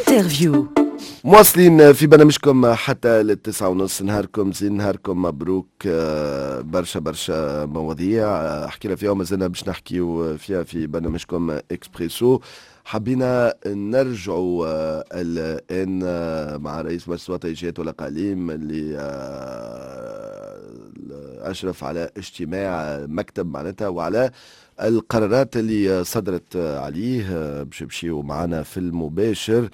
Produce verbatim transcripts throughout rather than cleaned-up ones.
انترفيو. مواصلين في برنامجكم حتى للتسعة ونص. نهاركم زين، نهاركم مبروك. برشا برشا مواضيع حكينا فيها وما زلنا باش نحكيو فيها في برنامجكم اكسبريسو. حبينا نرجعوا الآن مع رئيس مجلس الوطني للجهات والأقاليم اللي أشرف على اجتماع مكتب معناتها وعلى القرارات اللي صدرت عليه. باش يمشيو معنا في المباشر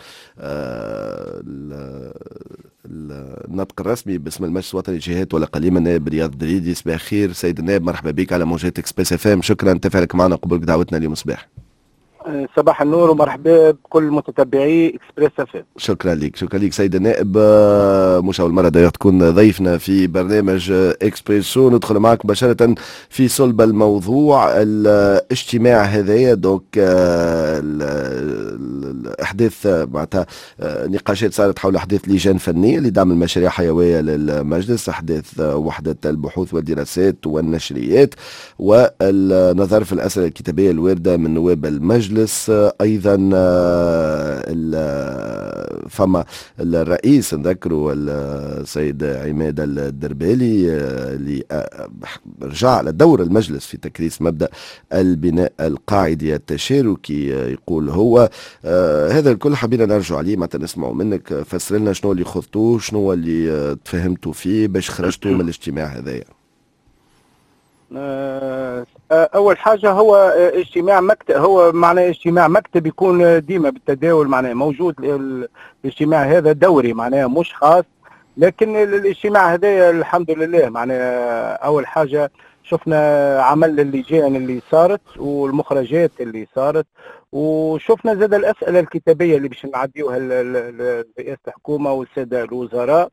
النطق الرسمي باسم المجلس الوطني للجهات والأقاليم النائب رياض الدريدي. صباح الخير سيد النائب، مرحبا بك على موجات اكسبريس اف ام. شكرا تفاعلك معنا قبل دعوتنا اليوم صباح. صباح النور ومرحبا بكل متتبعي اكسبريس اف ام. شكرا لك شكرا لك سيد النائب. مش اول مره دايما تكون ضيفنا في برنامج اكسبريسو. ندخل معك مباشره في صلب الموضوع. الاجتماع هذايا دونك الاحداث معناتها نقاشات صارت حول احداث لجان فنيه لدعم المشاريع الحيويه للمجلس، احداث وحده البحوث والدراسات والنشريات، والنظر في الاسئله الكتابيه الوارده من نواب المجلس. ايضا فما الرئيس نذكروا السيد عماد الدربالي اللي رجع على دور المجلس في تكريس مبدأ البناء القاعدي التشاركي. يقول هو آه هذا الكل حبينا نرجع عليه متى نسمعوا منك. فسر لنا شنو اللي خضتوه، شنو اللي تفهمتوا فيه باش خرجتوا من الاجتماع هذايا. اول حاجه هو اجتماع مكتب، هو معناه اجتماع مكتب يكون ديما بالتداول معناه موجود. الاجتماع هذا دوري معناه مش خاص، لكن الاجتماع هذا الحمد لله معناه اول حاجه شفنا عمل اللجان اللي صارت والمخرجات اللي صارت، وشفنا زاد الاسئله الكتابيه اللي باش نعديوها لرئاسه الحكومه والساده الوزراء.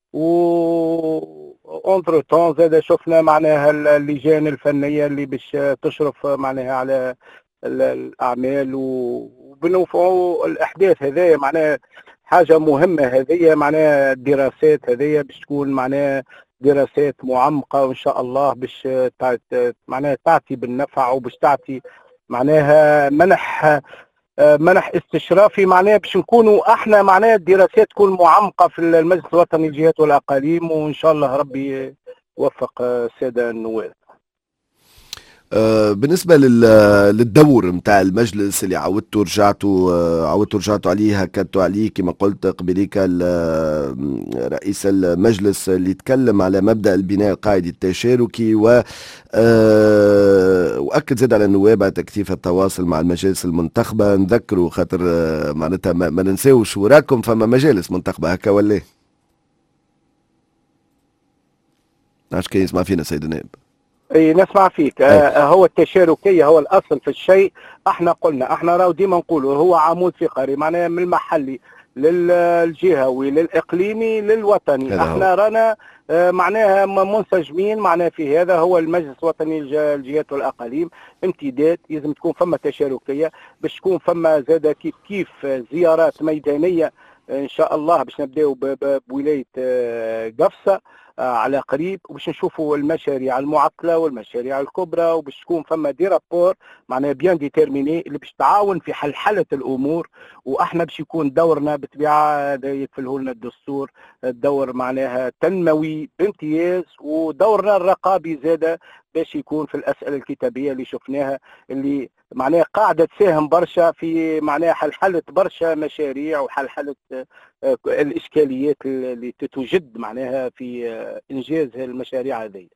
و اونتر تون زاد شفنا معناها اللجان الفنيه اللي باش تشرف معناها على الاعمال وبنوفعوا الاحداث هذايا. معناها حاجه مهمه هذه، معناها الدراسات هذه باش تكون معناها دراسات معمقه وان شاء الله باش معناها تعطي بالنفع وباش تعطي معناها منح منح استشرافي معناها باش نكونوا احنا معناها الدراسات تكون معمقه في المجلس الوطني للجهات والاقاليم، وان شاء الله ربي يوفق الساده النواب. آه بالنسبه للدور نتاع المجلس اللي عودتوا رجعتوا آه عودتوا رجعتوا عليه هكدتوا عليه كما قلت قبليك رئيس المجلس اللي تكلم على مبدا البناء القاعدي التشاركي و آه واكد زاد على النواب على تكثيف التواصل مع المجالس المنتخبه. نذكروا خاطر آه معناتها ما, ما ننساوش وراكم فما مجالس منتخبه هكا ولا عاش كان يسمع فينا سيد النائب. اي نسمع فيك. آه هو التشاركيه هو الاصل في الشيء. احنا قلنا احنا راهو ديما نقولوا هو عمود فقري معناها من المحلي للجهوي للاقليمي للوطني. احنا رانا آه معناها منسجمين معناها في هذا. هو المجلس الوطني للجهات والاقاليم امتداد، لازم تكون فما تشاركيه باش تكون فما زاد كيف كيف زيارات ميدانيه ان شاء الله باش نبداو بولايه قفصه على قريب، وباش نشوفوا المشاريع المعطله والمشاريع الكبرى، وباش تكون فما دي رابور معناها بيان ديتيرميني اللي باش تعاون في حلحله الامور. واحنا باش يكون دورنا بطبيعه يكفله لنا الدستور الدور معناها تنموي بامتياز، ودورنا الرقابي زاده باش يكون في الاسئله الكتابيه اللي شفناها اللي معناها قاعده تساهم برشا في معناها حلحله برشا مشاريع وحلحله الاشكاليات اللي تتوجد معناها في انجاز المشاريع هذه.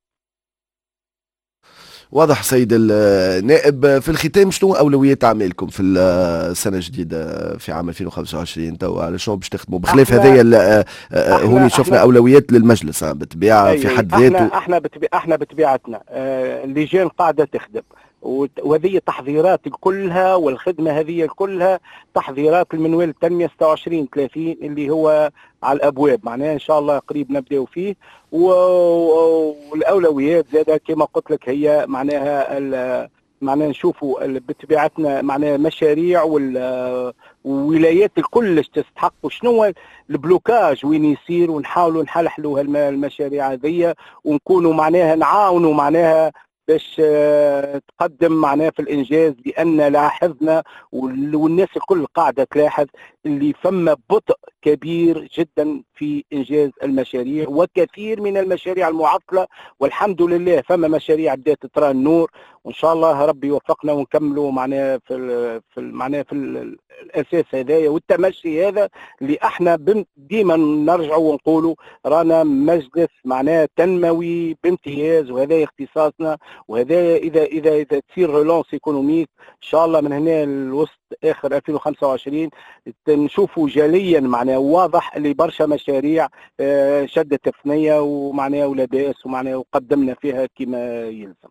واضح سيد النائب. في الختام شنو اولويات اعمالكم في السنه الجديده في عام ألفين وخمسة وعشرين توا؟ على شنو باش تخدموا بخلاف هذيا هوني شفنا اولويات للمجلس بالطبيعه في حد ذاته؟ احنا احنا احنا بطبيعتنا اللجان قاعده تخدم، وهذه تحضيرات كلها والخدمه هذه كلها تحضيرات المنوال التنميه ستة وعشرين ثلاثين اللي هو على الابواب معناها ان شاء الله قريب نبداو فيه. والاولويات زاده كما قلت لك هي معناها معناها نشوفوا بطبيعتنا معناها مشاريع والولايات الكل تستحق وشنو البلوكاج وين يصير، ونحاولوا نحلحلوا المشاريع هذه ونكونوا معناها نعاونوا معناها باش تقدم معناه في الانجاز، لان لاحظنا والناس الكل قاعده تلاحظ اللي فما بطء كبير جدا في انجاز المشاريع، وكثير من المشاريع المعطله، والحمد لله فما مشاريع بدات ترى النور، وان شاء الله ربي يوفقنا ونكملوا معناه في ال في معناه في ال الاساس هذايا والتمشي هذا اللي احنا ديما نرجعوا ونقولوا رانا مجلس معناه تنموي بامتياز، وهذا اختصاصنا، وهذا اذا اذا اذا تصير ريلونس ايكونوميك ان شاء الله من هنا لوسط اخر ألفين وخمسة وعشرين نشوفوا جليا معناه واضح اللي برشا مشاريع شدت ثنيه ومعناه ولا باس ومعناه وقدمنا فيها كما يلزم.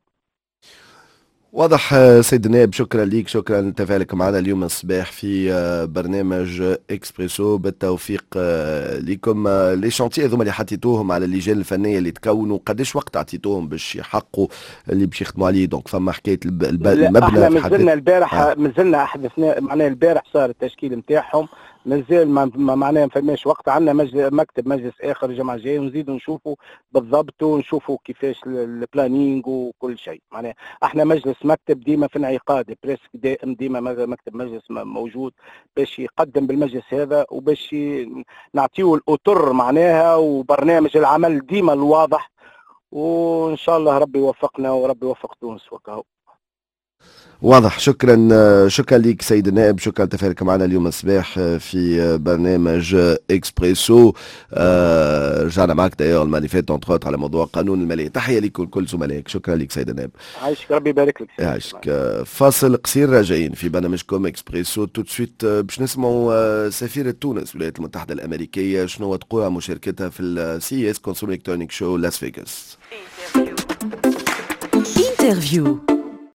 واضح سيد النائب، شكرا ليك، شكرا لتفاعلك معنا اليوم الصباح في برنامج اكسبريسو. بالتوفيق لكم. لي شانتي هذوما اللي حطيتوهم على اللجان الفنيه اللي تكونوا، قداش وقت عطيتوهم باش يحققوا اللي باش يخدموا عليه؟ دونك فما حكايه المبنى. احنا مازلنا البارح آه. مازلنا احدثنا معناها البارح صار التشكيل نتاعهم، مازال معناها ما فماش وقت. عندنا مجلس مكتب مجلس اخر الجمعه الجايه ونزيدوا نشوفوا بالضبط ونشوفوا كيفاش البلانينغ وكل شيء. معناها احنا مجلس مكتب ديما في انعقاد بريسك دائم، ديما مكتب مجلس موجود باش يقدم بالمجلس هذا وباش نعطيه الاطر معناها وبرنامج العمل ديما الواضح، وان شاء الله ربي يوفقنا وربي يوفق تونس وكهو. واضح. شكرا شكرا لك سيد النائب، شكرا لتفاعلك معنا اليوم الصباح في برنامج اكسبريسو. آه رجعنا معك دايور المانيفيت انتر على موضوع قانون الماليه. تحيه لك ولكل زملائك. شكرا لك سيد النائب. عايشك ربي يبارك لك. عايشك. فاصل قصير راجعين في برنامجكم اكسبريسو. تو سويت باش نسمعوا سفيرة تونس الولايات المتحده الامريكيه شنو تقول مشاركتها في السي اس كونسومر الكترونيك شو لاس فيغاس. انترفيو